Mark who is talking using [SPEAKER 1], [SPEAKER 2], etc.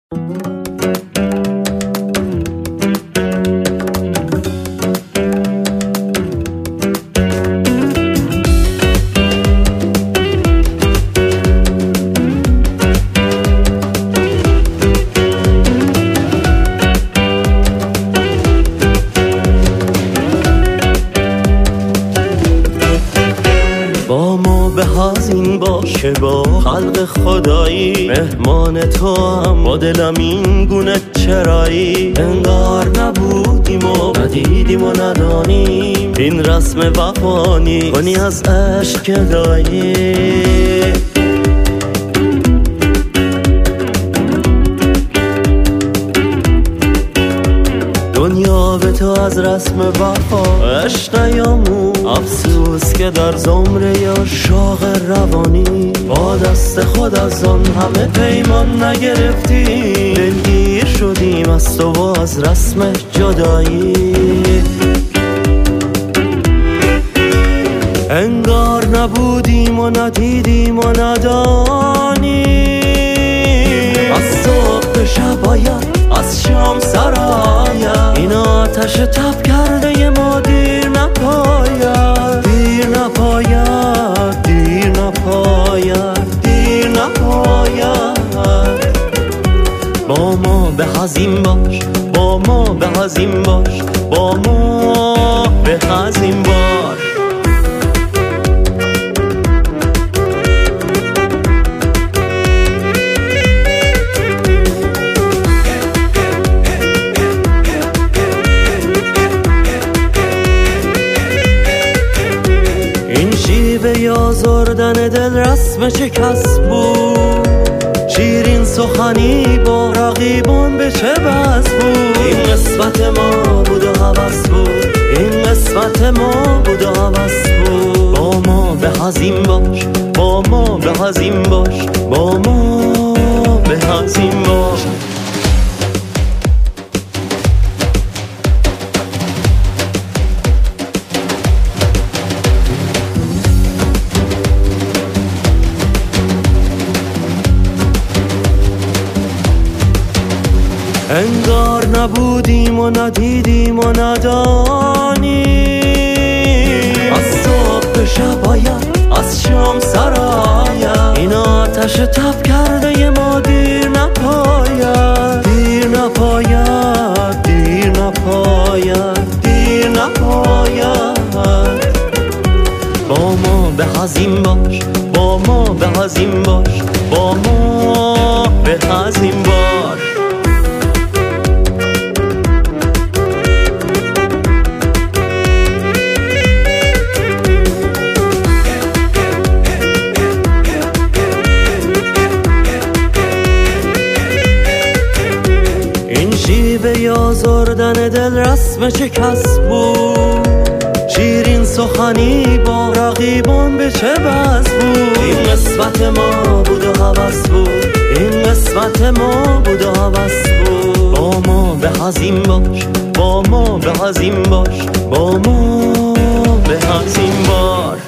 [SPEAKER 1] با ما به حزین باشه با خلق خدایی، مهمان تو هم با دلم این گونه چرایی. انگار نبودیم و ندیدیم و ندانیم، این رسم وفانی کنی از عشق گدایی. دنیا به تو از رسم وفا عشق نیامون، افسوس که در زمره یا شاق روانی با دست خود از آن همه پیمان نگرفتیم. دلگیر شدیم از تو و از رسم جدایی. انگار نبودیم و ندیدیم و ندانیم، از صبح شب باید از شام سراید، این آتش تب کرده ی ما دیر نپاید، دیر نپاید، دیر نپاید، دیر نپاید. با ما به حزین باش، با ما به حزین باش، با ما به حزین باش. به آزردن دل رسم چه کس بود، شیرین سخنی با رقیبان به چه بس بود. این قسمت ما بود و هوس بود، این قسمت ما بود و هوس بود. با ما به حزین باش، با ما به حزین باش، با ما به حزین باش. انگار نبودیم و ندیدیم و ندانیم، از صبح شب باید از شام سراید، این آتش تب کرده ی ما دیر نپاید، دیر نپاید، دیر نپاید، دیر نپاید. با ما به حزین باش، با ما به حزین باش، با ما به حزین باش. به آزردن دل رسم چه کس بود، شیرین سخنی با رقیبان به چه بس بود. این قسمت ما بود و هوس بود، این قسمت ما بود و هوس بود. با ما به حزین باش، با ما به حزین باش، با ما به حزین باش.